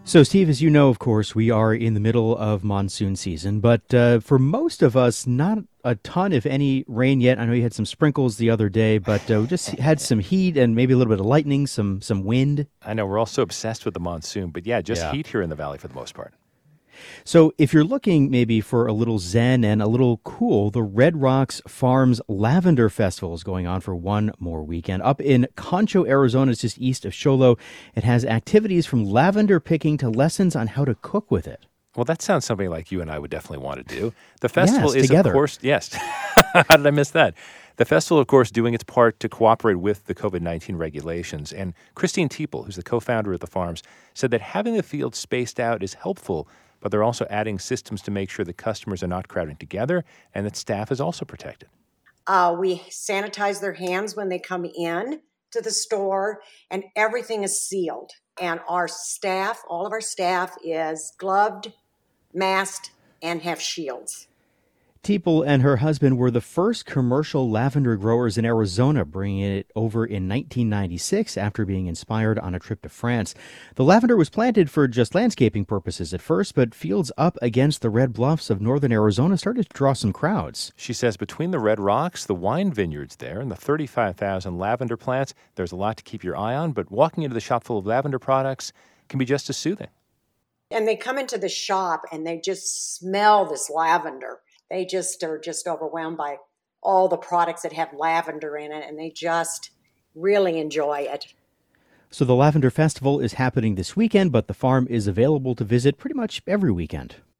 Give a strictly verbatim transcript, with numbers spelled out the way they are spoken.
So, Steve, as you know, of course, we are in the middle of monsoon season, but uh, for most of us, not a ton, if any, rain yet. I know you had some sprinkles the other day, but uh, we just had some heat and maybe a little bit of lightning, some some wind. I know we're all so obsessed with the monsoon, but yeah, just Yeah. heat here in the valley for the most part. So, if you're looking maybe for a little zen and a little cool, the Red Rocks Farms Lavender Festival is going on for one more weekend. Up in Concho, Arizona, it's just east of Show Low. It has activities from lavender picking to lessons on how to cook with it. Well, that sounds something like you and I would definitely want to do. The festival Yes, is, together. of course, yes. How did I miss that? The festival, of course, doing its part to cooperate with the COVID nineteen regulations. And Christine Teeple, who's the co-founder of the farms, said that having the field spaced out is helpful, but they're also adding systems to make sure that customers are not crowding together and that staff is also protected. Uh, we sanitize their hands when they come in to the store, and everything is sealed. And our staff, all of our staff, is gloved, masked, and have shields. Teeple and her husband were the first commercial lavender growers in Arizona, bringing it over in nineteen ninety-six after being inspired on a trip to France. The lavender was planted for just landscaping purposes at first, but fields up against the red bluffs of northern Arizona started to draw some crowds. She says between the Red Rocks, the wine vineyards there, and the thirty-five thousand lavender plants, there's a lot to keep your eye on, but walking into the shop full of lavender products can be just as soothing. And they come into the shop and they just smell this lavender. They just are just overwhelmed by all the products that have lavender in it, and they just really enjoy it. So the Lavender Festival is happening this weekend, but the farm is available to visit pretty much every weekend.